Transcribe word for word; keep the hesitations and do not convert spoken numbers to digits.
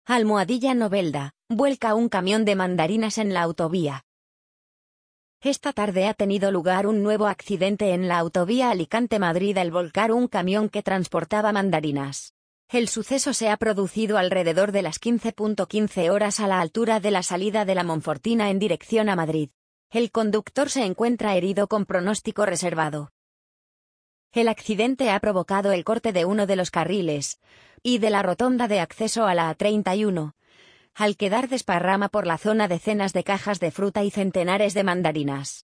Almohadilla Novelda, vuelca un camión de mandarinas en la autovía. Esta tarde ha tenido lugar un nuevo accidente en la autovía Alicante-Madrid al volcar un camión que transportaba mandarinas. El suceso se ha producido alrededor de las quince quince horas a la altura de la salida de la Monfortina en dirección a Madrid. El conductor se encuentra herido con pronóstico reservado. El accidente ha provocado el corte de uno de los carriles y de la rotonda de acceso a la A treinta y uno, al quedar desparrama por la zona decenas de cajas de fruta y centenares de mandarinas.